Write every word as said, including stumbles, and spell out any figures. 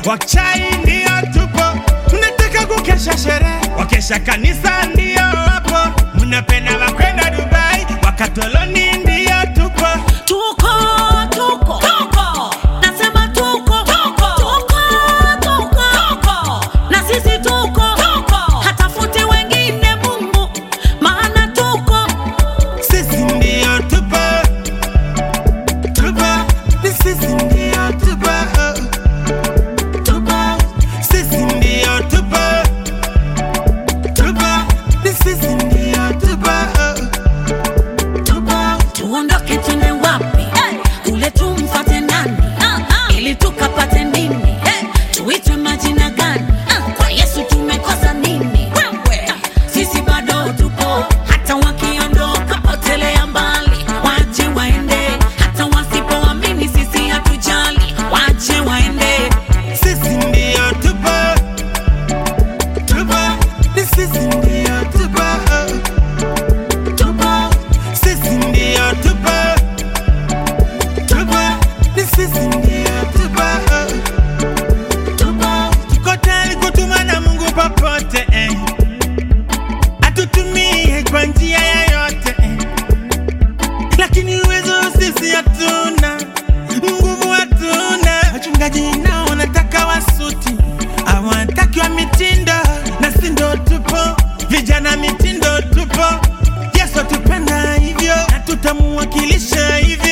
Wachai ndio tupo, tunataka kukesha sherehe. Wakesha kanisa ndio hapo, mnapenda wakwenda Dubai. Wakatoloni ndio tupo. Tuko, tuko, tuko. Nasema tuko, tuko, tuko, tuko, tuko. Na sisi tuko, tuko. Hatafuti wengine Mungu, maana tuko. Sisi ndio tupo, tupo. Ni sisi ndio tupo, tupo. Sisi ndio tupo, tupo. Ni sisi ndio tupo, tupo. Tuondoke tuende wapi? Hey. Kule tumfuate nani? Uh-huh. Ili tukapate nini? Hey. Tuitwe majina gani? Uh. Kwa Yesu tumekosa nini? Wewe. Sisi bado tupo, hata wakiondoka potelea mbali. Wache waende, hata wasipoamini sisi hatujali. Wache waende. Sisi ndio tupo, tupo. Ni sisi ndio tupo, tupo. Sisi ndio tupo, tupo. Ni sisi ndio tupo, tupo. Tuko tayari kutumwa na Mungu popote, eh. Atutumie kwa njia yoyote, eh. Lakini uwezo sisi hatuna, nguvu hatuna. Wachungaji nao wanataka wasuti, hawataki wa mitindo. Na si ndo tupo, vijana mitindo tupo. Yesu atupenda hivyo, na tutamuwakilisha hivyo.